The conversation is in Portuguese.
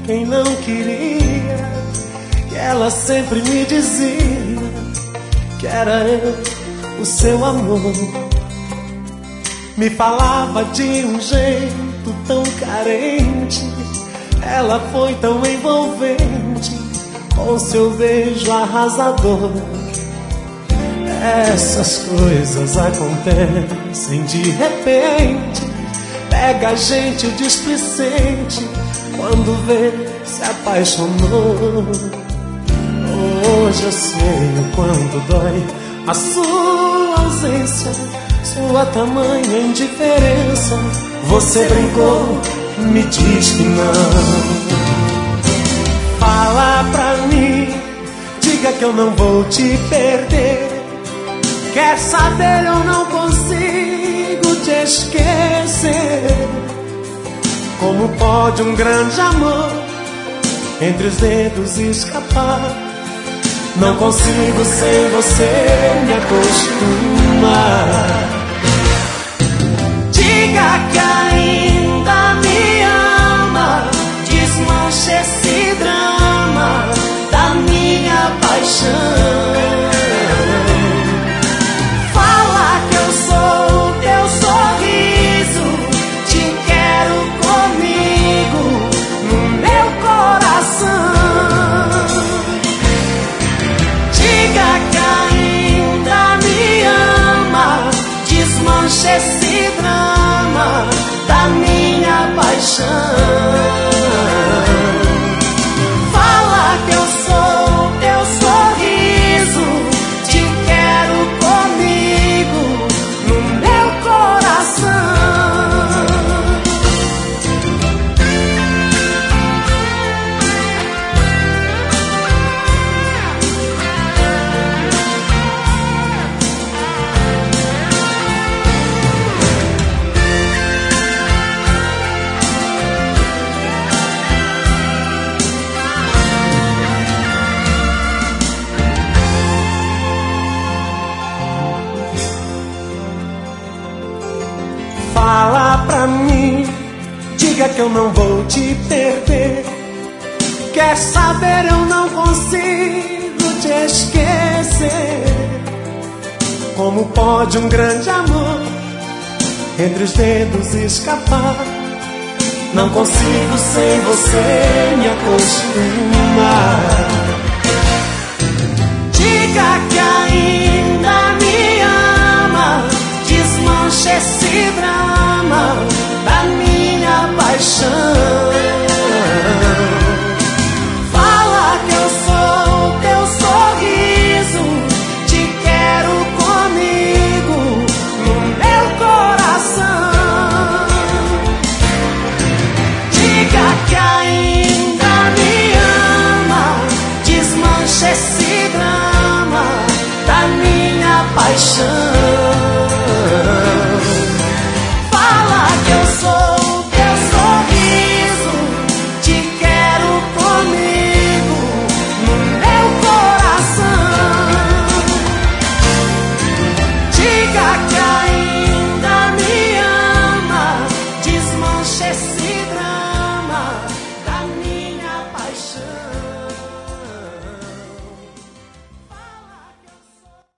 quem não queria, que ela sempre me dizia que era eu o seu amor. Me falava de um jeito tão carente, ela foi tão envolvente com seu beijo arrasador. Essas coisas acontecem de repente, pega a gente displicente quando vê se apaixonou. Hoje eu sei o quanto dói a sua ausência, sua tamanha indiferença. Você brincou, me diz que não. Fala pra mim, diga que eu não vou te perder. Quer saber, eu não consigo te esquecer. Como pode um grande amor entre os dedos escapar? Não consigo sem você me acostumar. Diga que ainda me ama, desmanche esse drama da minha paixão. Fala que eu sou teu sorriso, te quero comigo no meu coração. Diga que ainda me ama, desmanche esse drama da minha paixão. Fala que eu sou teu sorriso, te quero comigo no meu coração. Fala pra mim, diga que eu não vou te perder. Quer saber, eu não consigo te esquecer. Como pode um grande amor entre os dedos escapar? Não consigo sem você me acostumar.